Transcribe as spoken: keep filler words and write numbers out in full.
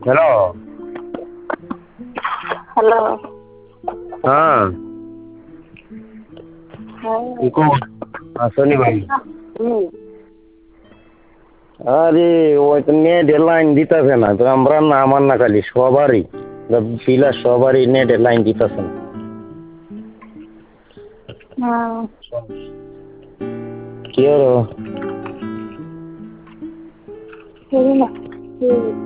Hello. Hello. হ্যাঁ। কি খবর? আসনি ভাই? হুম। আরে ওই তো নেটের লাইন দিতেছে না, তো আমরা না, আমার না খালি সবারই পিলার সবারই নেটের লাইন দিতেছে না। হুম। কি হলো? না